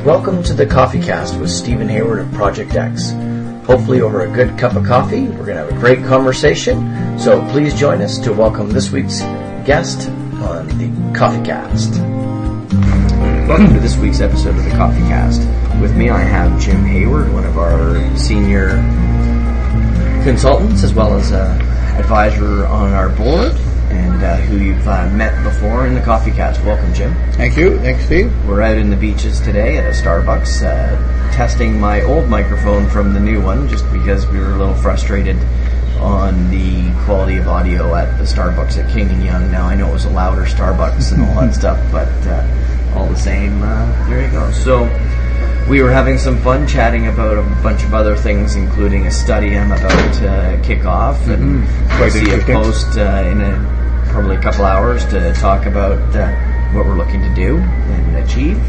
Welcome to the Coffee Cast with Stephen Hayward of Project X. Hopefully over a good cup of coffee, we're going to have a great conversation. So please join us to welcome this week's guest on the Coffee Cast. Welcome to this week's episode of the Coffee Cast. With me I have Jim Hayward, one of our senior consultants, as well as an advisor on our board, and who you've met before in the Coffee Cast. Welcome, Jim. Thank you. Thanks, Steve. We're out in the beaches today at a Starbucks, testing my old microphone from the new one, just because we were a little frustrated on the quality of audio at the Starbucks at King & Yonge. Now, I know it was a louder Starbucks and all that stuff, but all the same, there you go. So, we were having some fun chatting about a bunch of other things, including a study I'm about to kick off, and we'll see a post in probably a couple hours to talk about what we're looking to do and achieve.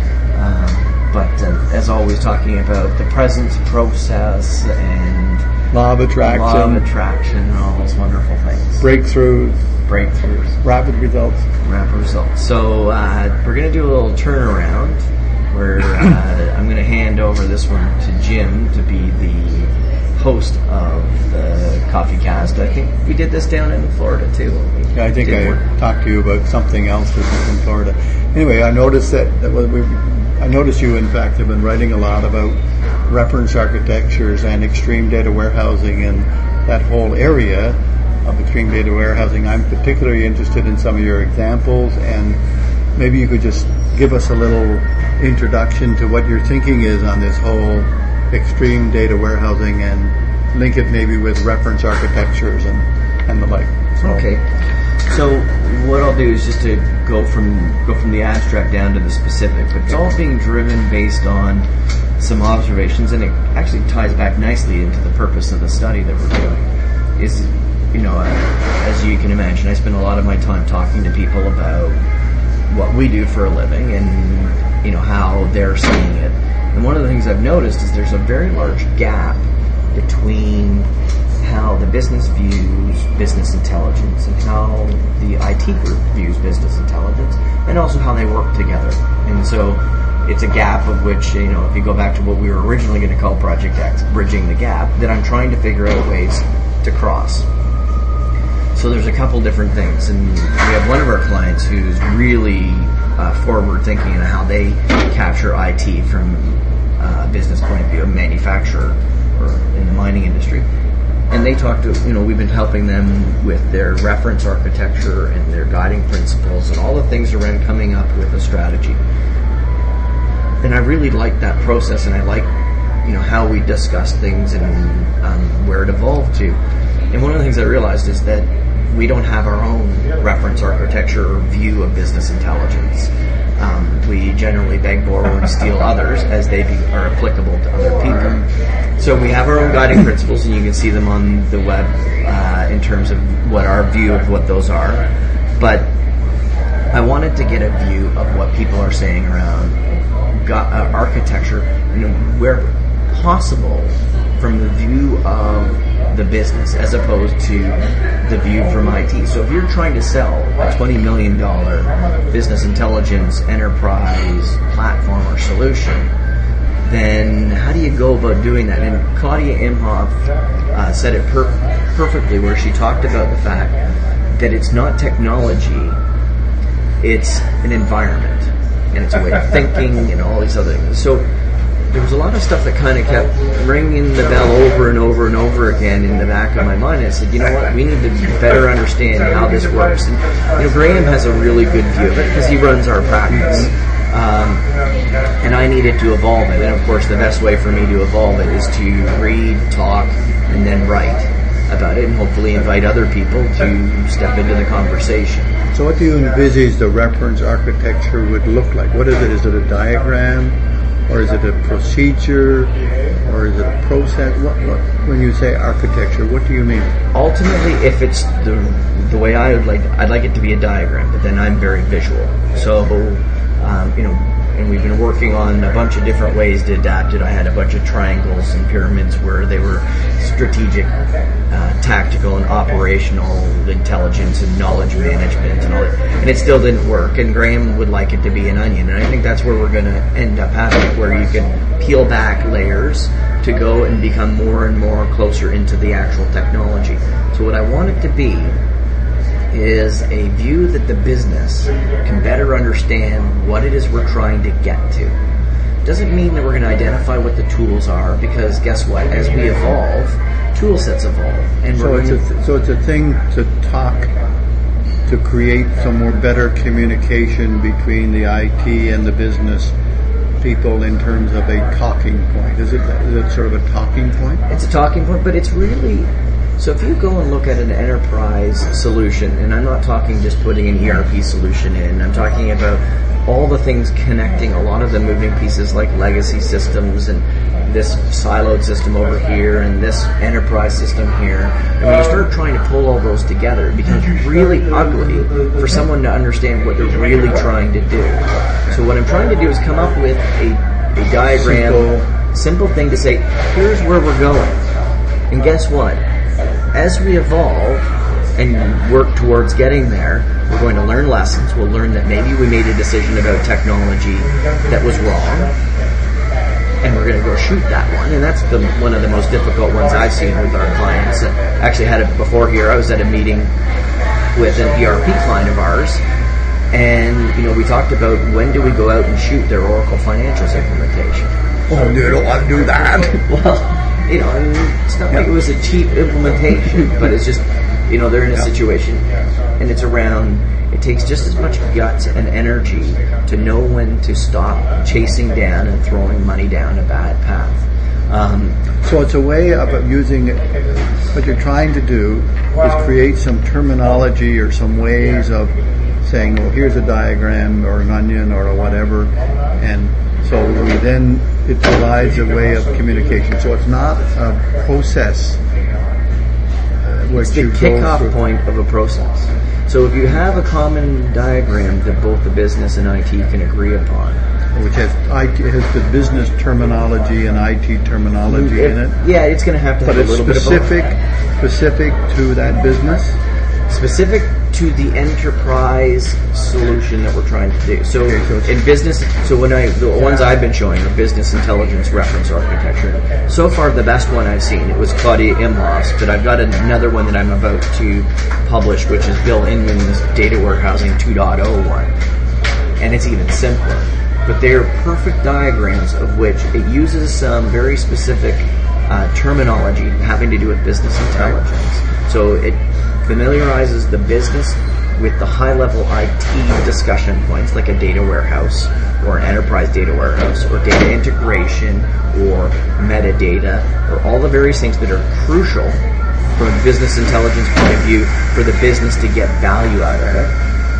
But as always, talking about the presence process and law of attraction, and all those wonderful things. Breakthroughs, rapid results. So we're going to do a little turnaround where I'm going to hand over this one to Jim to be the host of the Coffee Cast. I think we did this down in Florida too. Yeah, I think I talked to you about something else in Florida. Anyway, I noticed you, in fact, have been writing a lot about reference architectures and extreme data warehousing and that whole area of extreme data warehousing. I'm particularly interested in some of your examples, and maybe you could just give us a little introduction to what your thinking is on this whole extreme data warehousing and link it maybe with reference architectures and the like. Okay. So what I'll do is just to go from the abstract down to the specific, but it's all being driven based on some observations, and it actually ties back nicely into the purpose of the study that we're doing. Is, as you can imagine, I spend a lot of my time talking to people about what we do for a living and how they're seeing it. And one of the things I've noticed is there's a very large gap between how the business views business intelligence and how the IT group views business intelligence, and also how they work together. And so it's a gap of which, if you go back to what we were originally going to call Project X, bridging the gap, that I'm trying to figure out ways to cross. So there's a couple different things, and we have one of our clients who's really forward-thinking in how they capture IT from a business point of view, a manufacturer or in the mining industry. And they talk to, we've been helping them with their reference architecture and their guiding principles and all the things around coming up with a strategy. And I really like that process, and I like, how we discuss things and where it evolved to. And one of the things I realized is that we don't have our own reference architecture or view of business intelligence. We generally beg, borrow, and steal others as they are applicable to other people. So we have our own guiding principles, and you can see them on the web in terms of what our view of what those are. But I wanted to get a view of what people are saying around architecture, where possible, from the view of the business as opposed to the view from IT. So if you're trying to sell a $20 million business intelligence enterprise platform or solution, then how do you go about doing that? And Claudia Imhoff said it perfectly, where she talked about the fact that it's not technology, it's an environment, and it's a way of thinking and all these other things. So there was a lot of stuff that kind of kept ringing the bell over and over and over again in the back of my mind. I said, what, we need to better understand how this works. And Graham has a really good view of it because he runs our practice. And I needed to evolve it. And of course, the best way for me to evolve it is to read, talk, and then write about it, and hopefully invite other people to step into the conversation. So what do you envisage the reference architecture would look like? What is it? Is it a diagram? Or is it a procedure? Or is it a process? What, when you say architecture, what do you mean? Ultimately, if it's the way I'd like it to be a diagram, but then I'm very visual. So, and we've been working on a bunch of different ways to adapt it. I had a bunch of triangles and pyramids where they were strategic tactical and operational intelligence and knowledge management and all that. And it still didn't work. And Graham would like it to be an onion. And I think that's where we're going to end up having it, where you can peel back layers to go and become more and more closer into the actual technology. So what I want it to be is a view that the business can better understand what it is we're trying to get to. Doesn't mean that we're going to identify what the tools are, because guess what? As we evolve, tool sets evolve. And so it's a thing to talk, to create some more better communication between the IT and the business people in terms of a talking point. Is it sort of a talking point? It's a talking point, but it's really... So if you go and look at an enterprise solution, and I'm not talking just putting an ERP solution in, I'm talking about all the things connecting a lot of the moving pieces like legacy systems and this siloed system over here and this enterprise system here. And when you start trying to pull all those together, it becomes really ugly for someone to understand what they're really trying to do. So what I'm trying to do is come up with a diagram, simple thing to say, here's where we're going. And guess what? As we evolve and work towards getting there, we're going to learn lessons. We'll learn that maybe we made a decision about technology that was wrong, and we're going to go shoot that one. And that's one of the most difficult ones I've seen with our clients. I actually had it before here. I was at a meeting with an ERP client of ours, and we talked about when do we go out and shoot their Oracle Financials implementation. Oh, you don't want to do that. Well, and it's not like it was a cheap implementation, but it's just, they're in a situation, and it's around, it takes just as much guts and energy to know when to stop chasing down and throwing money down a bad path. So it's a way of using it. What you're trying to do is create some terminology or some ways of saying, well, here's a diagram or an onion or a whatever, and so it provides a way of communication. So it's not a process. It's the kickoff point of a process. So if you have a common diagram that both the business and IT can agree upon, which has the business terminology and IT terminology in it. Yeah, it's going to have to have a little bit of both. Specific to that business? Specific to the enterprise solution that we're trying to do. So in business, the ones I've been showing are business intelligence reference architecture. So far, the best one I've seen, it was Claudia Imhoff's, but I've got another one that I'm about to publish, which is Bill Inman's Data Warehousing 2.0 one. And it's even simpler. But they're perfect diagrams of which it uses some very specific terminology having to do with business intelligence. So it familiarizes the business with the high-level IT discussion points, like a data warehouse or an enterprise data warehouse or data integration or metadata or all the various things that are crucial from a business intelligence point of view for the business to get value out of it.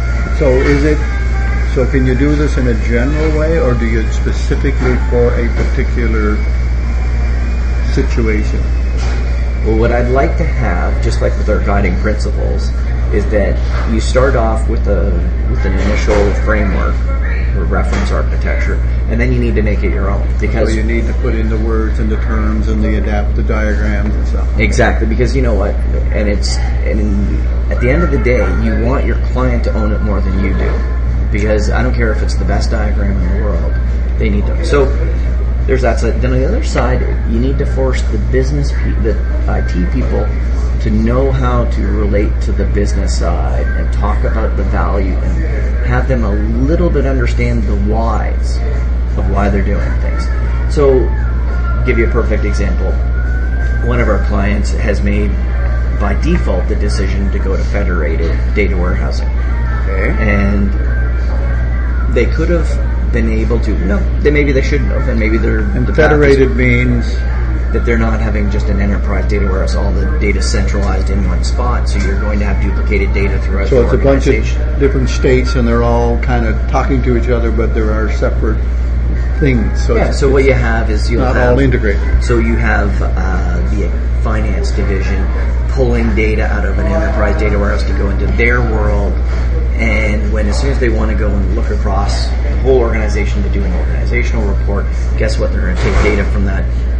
So can you do this in a general way, or do you specifically for a particular situation? Well, what I'd like to have, just like with our guiding principles, is that you start off with an initial framework or reference architecture, and then you need to make it your own. Because so you need to put in the words and the terms and adapt the diagrams and stuff. Exactly, because you know what, and at the end of the day, you want your client to own it more than you do. Because I don't care if it's the best diagram in the world, they need to. So there's that side. Then on the other side, you need to force the the IT people to know how to relate to the business side and talk about the value and have them a little bit understand the whys of why they're doing things. So, give you a perfect example. One of our clients has made, by default, the decision to go to federated data warehousing. Okay. And they could have been able to. No, maybe they shouldn't have, and maybe they're. And federated means that they're not having just an enterprise data warehouse, all the data centralized in one spot. So you're going to have duplicated data throughout the organization. So it's a bunch of different states, and they're all kind of talking to each other, but there are separate things. So so what you have is not all integrated. So you have the finance division pulling data out of an enterprise data warehouse to go into their world. And as soon as they want to go and look across the whole organization to do an organizational report, guess what? They're going to take data from that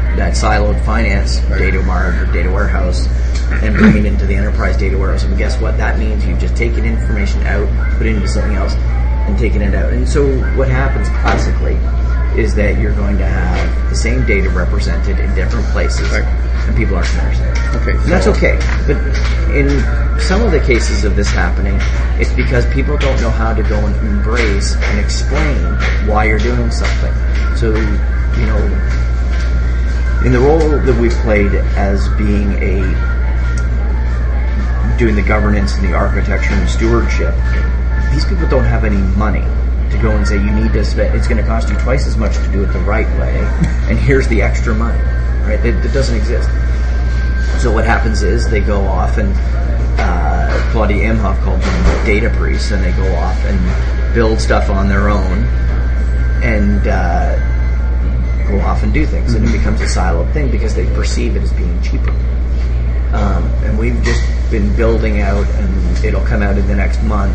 that siloed finance data mart or data warehouse and bring it into the enterprise data warehouse. And guess what? That means you've just taken information out, put it into something else, and taken it out. And so what happens classically is that you're going to have the same data represented in different places, and people aren't going to understand it. Okay, and that's okay. But in some of the cases of this happening, it's because people don't know how to go and embrace and explain why you're doing something. So, you know, in the role that we've played as being doing the governance and the architecture and the stewardship, these people don't have any money to go and say, you need to spend, it's going to cost you twice as much to do it the right way, and here's the extra money, right? It doesn't exist. So what happens is they go off, and Claudia Imhoff called them data priests, and they go off and build stuff on their own and go off and do things, and it becomes a siloed thing because they perceive it as being cheaper. And we've just been building out, and it'll come out in the next month,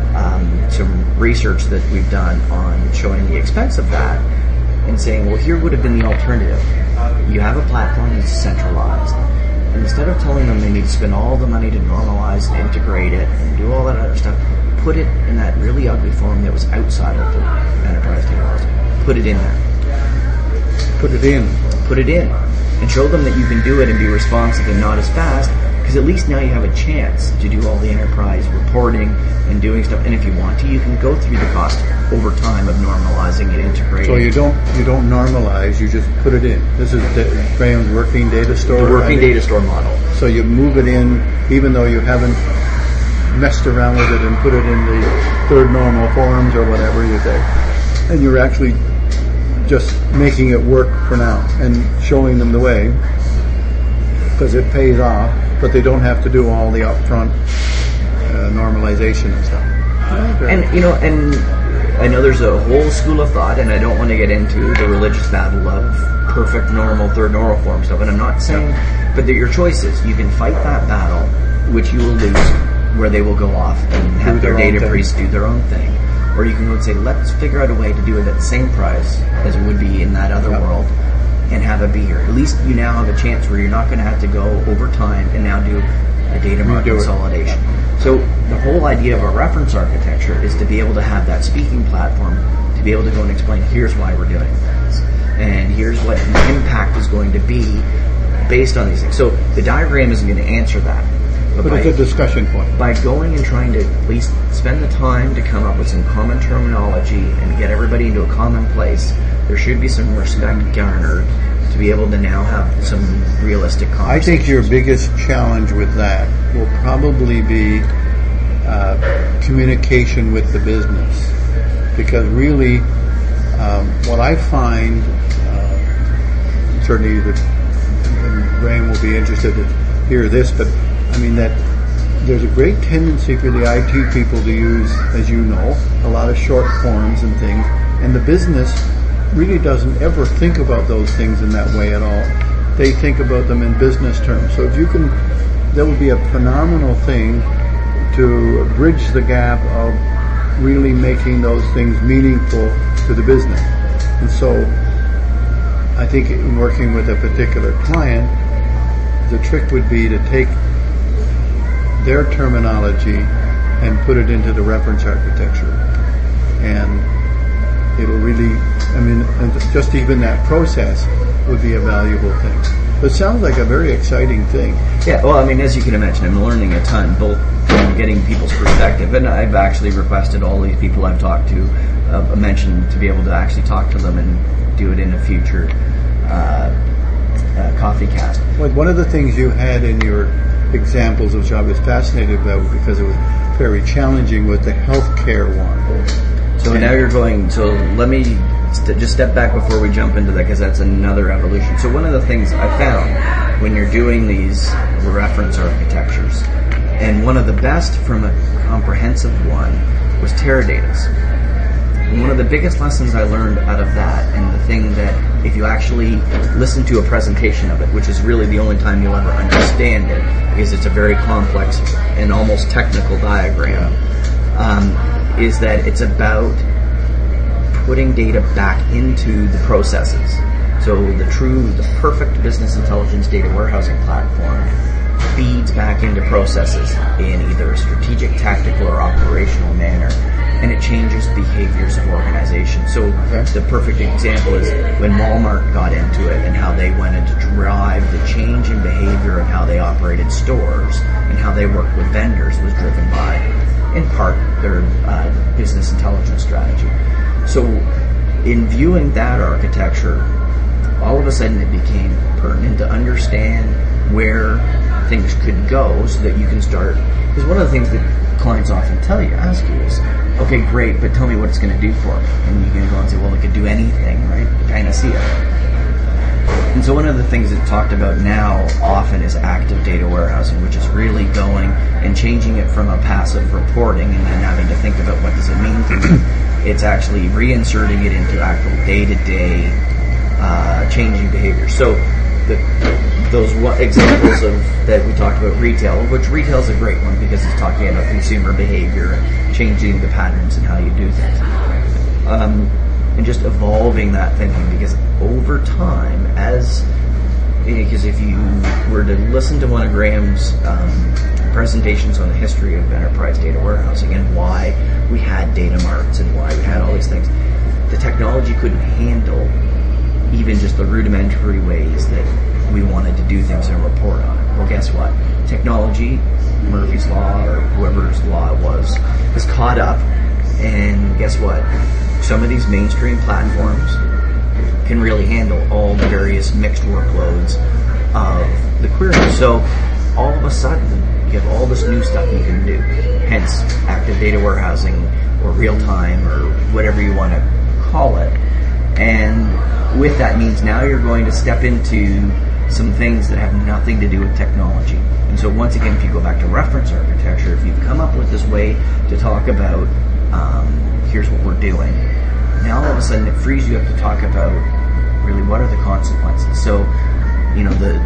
some research that we've done on showing the expense of that and saying, well, here would have been the alternative. You have a platform that's centralized, and instead of telling them they need to spend all the money to normalize and integrate it and do all that other stuff, put it in that really ugly form that was outside of the enterprise technology. Put it in there. Put it in. Put it in. And show them that you can do it and be responsive and not as fast, because at least now you have a chance to do all the enterprise reporting and doing stuff. And if you want to, you can go through the cost over time of normalizing and integrating. So you don't normalize, you just put it in. This is Graham's working data store. The working data store model. So you move it in, even though you haven't messed around with it and put it in the third normal forms or whatever you say. And you're actually just making it work for now and showing them the way, because it pays off, but they don't have to do all the upfront normalization and stuff. And you know, and I know there's a whole school of thought, and I don't want to get into the religious battle of perfect normal third normal form stuff, and I'm not saying, but they're your choices. You can fight that battle, which you will lose, where they will go off and have their data priests do their own thing. Or you can go and say, let's figure out a way to do it at the same price as it would be in that other world, and have it be here. At least you now have a chance where you're not going to have to go over time and now do a data mart consolidation. So the whole idea of a reference architecture is to be able to have that speaking platform, to be able to go and explain, here's why we're doing this, and here's what the impact is going to be based on these things. So the diagram isn't going to answer that. But it's a discussion point. By going and trying to at least spend the time to come up with some common terminology and get everybody into a common place, there should be some respect garnered to be able to now have some realistic conversations. I think your biggest challenge with that will probably be communication with the business. Because really, what I find, certainly Graham will be interested to hear this, but I mean that there's a great tendency for the IT people to use, as you know, a lot of short forms and things, and the business really doesn't ever think about those things in that way at all. They think about them in business terms. So if you can, that would be a phenomenal thing to bridge the gap of really making those things meaningful to the business. And so I think in working with a particular client, the trick would be to take their terminology and put it into the reference architecture. And it'll really, I mean, and just even that process would be a valuable thing. But it sounds like a very exciting thing. Yeah, well, I mean, as you can imagine, I'm learning a ton, both from getting people's perspective, and I've actually requested all these people I've talked to mention to be able to actually talk to them and do it in a future coffee cast. Like one of the things you had in your examples, which I was fascinated about because it was very challenging, with the healthcare one. So now you're going, so let me just step back before we jump into that, because that's another evolution. So one of the things I found when you're doing these reference architectures, and one of the best from a comprehensive one was Teradata's. And one of the biggest lessons I learned out of that, and the thing that if you actually listen to a presentation of it, which is really the only time you'll ever understand it, because it's a very complex and almost technical diagram, is that it's about putting data back into the processes. So the perfect business intelligence data warehousing platform feeds back into processes in either a strategic, tactical, or operational manner, and it changes behaviors of organizations. So the perfect example is when Walmart got into it and how they wanted to drive the change in behavior of how they operated stores and how they worked with vendors was driven by, in part, their business intelligence strategy. So in viewing that architecture, all of a sudden it became pertinent to understand where things could go so that you can start. Because one of the things that clients often ask you is, okay, great, but tell me what it's going to do for me. And you can go and say, well, it could do anything, right? You kind of see it. And so one of the things that's talked about now often is active data warehousing, which is really going and changing it from a passive reporting and then having to think about what does it mean to me. It's actually reinserting it into actual day-to-day changing behavior. So those examples of that we talked about retail, which retail is a great one because it's talking about consumer behavior and changing the patterns and how you do things, and just evolving that thinking. Because over time, because if you were to listen to one of Graham's presentations on the history of enterprise data warehousing and why we had data marts and why we had all these things, the technology couldn't handle even just the rudimentary ways that we wanted to do things and report on it. Well, guess what? Technology, Murphy's Law or whoever's law it was, has caught up. And guess what? Some of these mainstream platforms can really handle all the various mixed workloads of the query. So all of a sudden, you have all this new stuff you can do. Hence, active data warehousing or real time or whatever you want to call it. And with that means now you're going to step into some things that have nothing to do with technology. And so once again, if you go back to reference architecture, if you've come up with this way to talk about here's what we're doing, now all of a sudden it frees you up to talk about really what are the consequences. So, the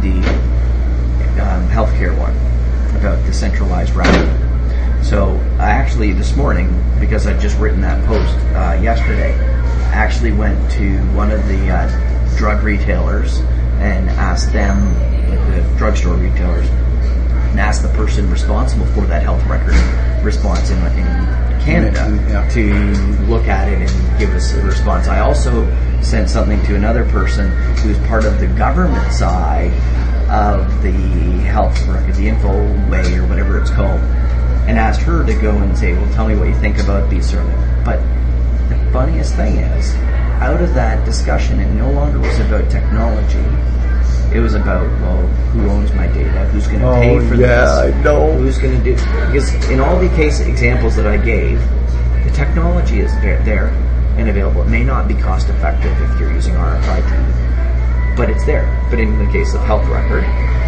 healthcare one about the centralized routing. So I actually this morning, because I'd just written that post yesterday, actually went to one of the drug retailers and asked them, the drugstore retailers, and asked the person responsible for that health record response in Canada to look at it and give us a response. I also sent something to another person who's part of the government side of the health record, the info way or whatever it's called, and asked her to go and say, well, tell me what you think about these sort of. But the funniest thing is, out of that discussion, it no longer was about technology. It was about, well, who owns my data? Who's going to pay for this? I know. Who's going to do? Because in all the case examples that I gave, the technology is there and available. It may not be cost effective if you're using RFID, but it's there. But in the case of health record,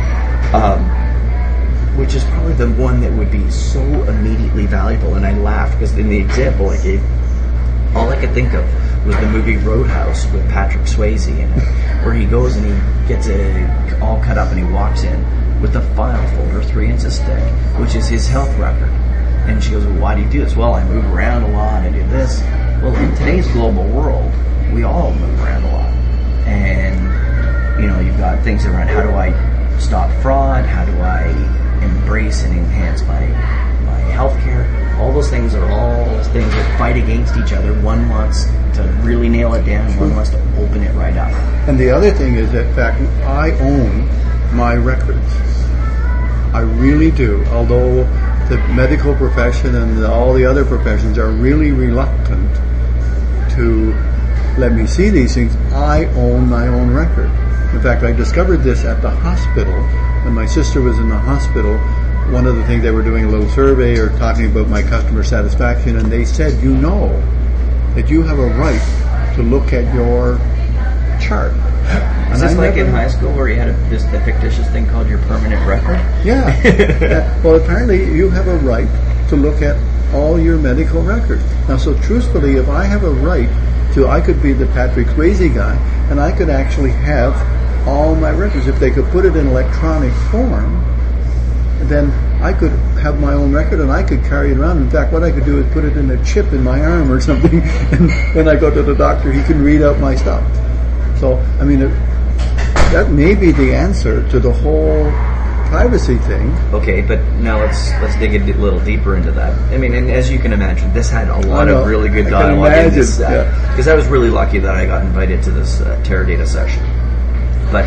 which is probably the one that would be so immediately valuable, and I laughed because in the example I gave, all I could think of was the movie Roadhouse with Patrick Swayze in it, where he goes and he gets it all cut up and he walks in with a file folder 3 inches thick, which is his health record. And she goes, well, why do you do this? Well, I move around a lot, I do this. Well, in today's global world, we all move around a lot. And, you've got things around how do I stop fraud, how do I embrace and enhance my healthcare. All those things are all things that fight against each other. One wants to really nail it down, one wants to open it right up. And the other thing is that, in fact, I own my records. I really do. Although the medical profession and all the other professions are really reluctant to let me see these things, I own my own record. In fact, I discovered this at the hospital. When my sister was in the hospital, one of the things they were doing a little survey or talking about my customer satisfaction, and they said, that you have a right to look at your chart. Is this like in high school where you had the fictitious thing called your permanent record? Yeah. Well, apparently you have a right to look at all your medical records. Now, so truthfully, if I have a right to, I could be the Patrick Swayze guy, and I could actually have all my records. If they could put it in electronic form, then I could have my own record and I could carry it around. In fact, what I could do is put it in a chip in my arm or something, and when I go to the doctor, he can read out my stuff. So, I mean, that may be the answer to the whole privacy thing. Okay, but now let's dig a little deeper into that. I mean, and as you can imagine, this had a lot of really good dialogue in this, because I was really lucky that I got invited to this Teradata session. But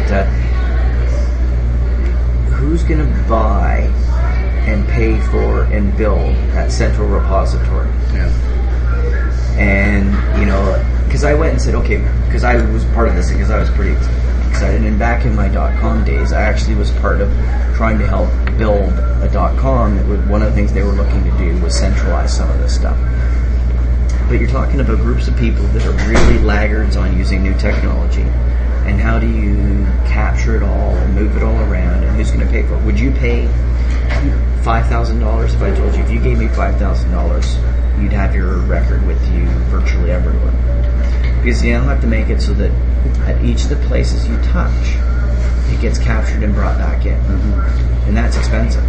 who's going to buy and pay for and build that central repository? Yeah. And, you know, because I went and said, okay, because I was part of this because I was pretty excited. And back in my .com days, I actually was part of trying to help build a .com. One of the things they were looking to do was centralize some of this stuff. But you're talking about groups of people that are really laggards on using new technology. And how do you capture it all and move it all around, and who's going to pay for it? Would you pay $5,000 if I told you, if you gave me $5,000, you'd have your record with you virtually everywhere? Because you now have to make it so that at each of the places you touch, it gets captured and brought back in. Mm-hmm. And that's expensive.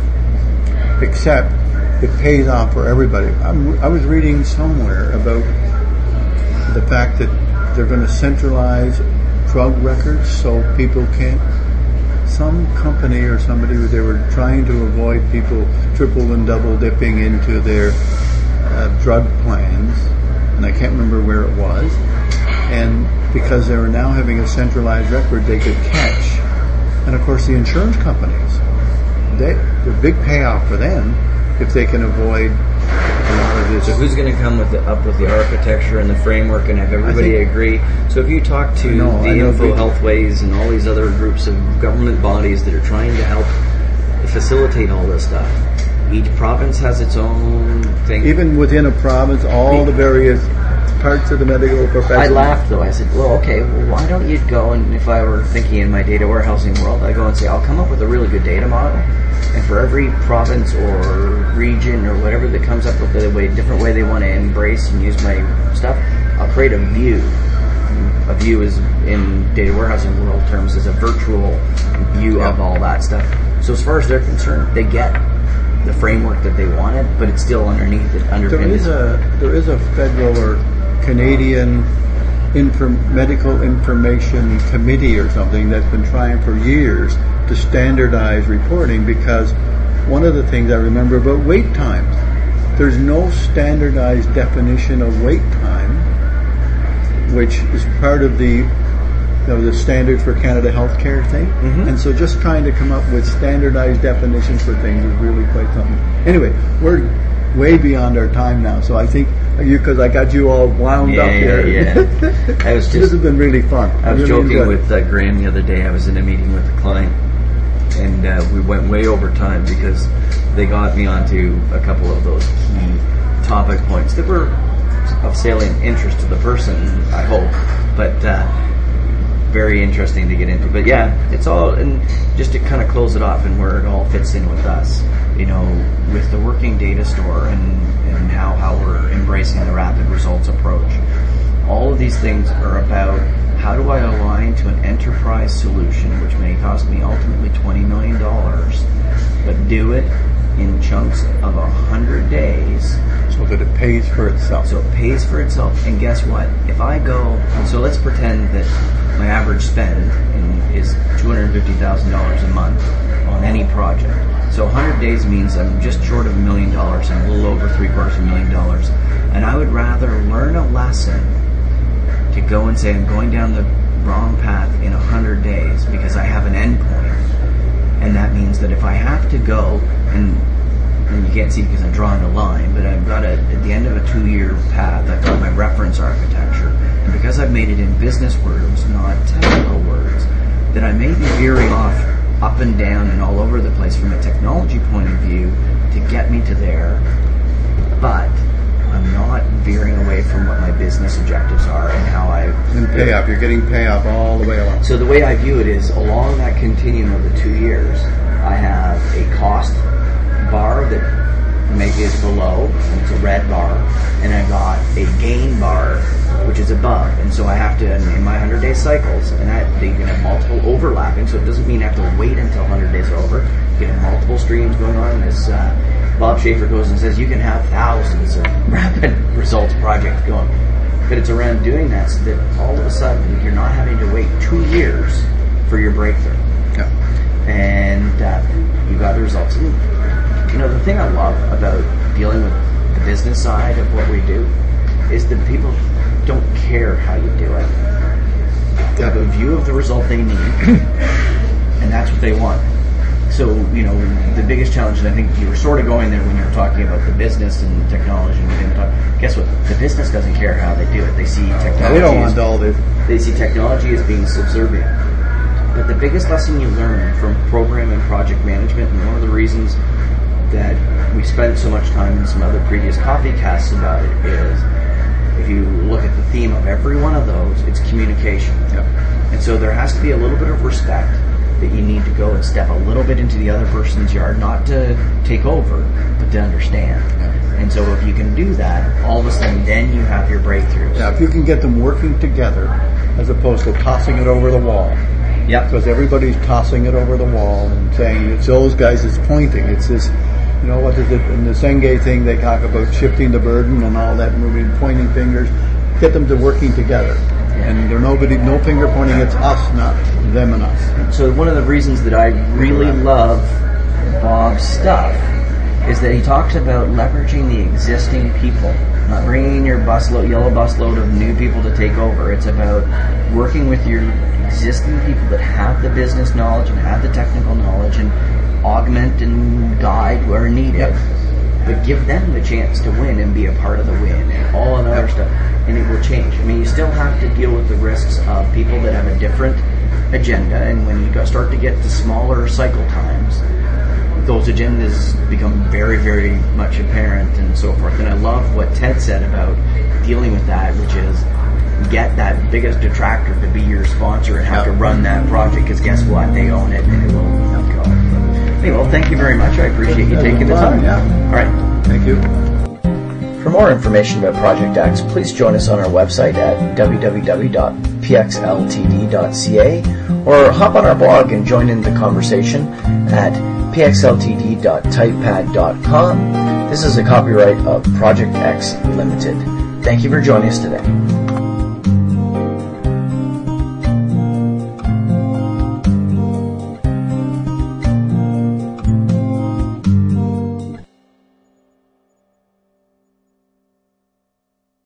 Except it pays off for everybody. I was reading somewhere about the fact that they're going to centralize drug records so people can't. Some company or somebody, they were trying to avoid people triple and double dipping into their drug plans, and I can't remember where it was. And because they were now having a centralized record, they could catch. And of course, the insurance companies, the big payoff for them if they can avoid a lot of this. So who's going to come up with the architecture and the framework and have everybody agree? So if you talk to the Info Healthways and all these other groups of government bodies that are trying to help facilitate all this stuff, each province has its own thing. Even within a province, all the various parts of the medical profession. I laughed though. I said, well, okay, why don't you go, and if I were thinking in my data warehousing world, I go and say, I'll come up with a really good data model, and for every province or region or whatever that comes up with a different way they want to embrace and use my stuff, I'll create a view. A view is, in data warehousing world terms, is a virtual view of all that stuff. So as far as they're concerned, they get the framework that they wanted, but it's still underneath it. There is a federal or Canadian Medical Information Committee or something that's been trying for years to standardize reporting, because one of the things I remember about wait times, there's no standardized definition of wait time, which is part of the Standards for Canada Healthcare thing. Mm-hmm. And so just trying to come up with standardized definitions for things is really quite something. Anyway, we're way beyond our time now, so I think because I got you all wound up here. Yeah. This has been really fun. I was joking with Graham the other day. I was in a meeting with a client, and we went way over time because they got me onto a couple of those key topic points that were of salient interest to the person, I hope, but very interesting to get into. But yeah, it's all, and just to kind of close it off and where it all fits in with us, with the working data store and how we're embracing the rapid results approach. All of these things are about how do I align to an enterprise solution, which may cost me ultimately $20 million, but do it in chunks of 100 days. So that it pays for itself. So it pays for itself. And guess what? If I go, so let's pretend that my average spend is $250,000 a month on any project. So 100 days means I'm just short of $1 million. I'm a little over $750,000. And I would rather learn a lesson to go and say I'm going down the wrong path in 100 days because I have an end point. And that means that if I have to go, and you can't see because I'm drawing a line, but I've got at the end of a 2-year path, I've got my reference architecture. And because I've made it in business words, not technical words, that I may be veering off up and down and all over the place from a technology point of view to get me to there, but I'm not veering away from what my business objectives are and how I... And payoff, you're getting payoff all the way along. So the way I view it is, along that continuum of the 2 years, I have a cost bar that maybe is below, and it's a red bar, and I got a gain bar, which is above. And so I have to, in my 100-day cycles, and they can have multiple overlapping, so it doesn't mean I have to wait until 100 days are over. You can have multiple streams going on. As Bob Schaefer goes and says, you can have thousands of rapid results projects going. But it's around doing that so that all of a sudden you're not having to wait 2 years for your breakthrough. Yeah. And you got the results. And, the thing I love about dealing with the business side of what we do is that people don't care how you do it. They have a view of the result they need, and that's what they want. So, the biggest challenge, and I think you were sort of going there when you were talking about the business and technology, and we didn't talk. Guess what? The business doesn't care how they do it. They see technology. They don't want all this. They see technology as being subservient. But the biggest lesson you learn from program and project management, and one of the reasons that we spent so much time in some other previous coffee casts about it, is if you look at the theme of every one of those, it's communication. Yep. And so there has to be a little bit of respect that you need to go and step a little bit into the other person's yard, not to take over, but to understand. Yeah. And so if you can do that, all of a sudden then you have your breakthroughs. Yeah, if you can get them working together as opposed to tossing it over the wall. Yep. Because everybody's tossing it over the wall and saying it's those guys that's pointing. It's this, what is it, in the Senge thing they talk about shifting the burden and all that, moving, pointing fingers. Get them to working together. And there's no finger pointing, it's us, not them and us. So one of the reasons that I really love Bob's stuff is that he talks about leveraging the existing people, not bringing your yellow busload of new people to take over. It's about working with your existing people that have the business knowledge and have the technical knowledge and augment and guide where needed. Yep. But give them the chance to win and be a part of the win and all that other stuff. And it will change. I mean, you still have to deal with the risks of people that have a different agenda. And when you start to get to smaller cycle times, those agendas become very, very much apparent and so forth. And I love what Ted said about dealing with that, which is get that biggest detractor to be your sponsor and have to run that project, because guess what? They own it and it will go. Hey, well, thank you very much. I appreciate you taking the time. Yeah. All right. Thank you. For more information about Project X, please join us on our website at www.pxltd.ca or hop on our blog and join in the conversation at pxltd.typepad.com. This is a copyright of Project X Limited. Thank you for joining us today.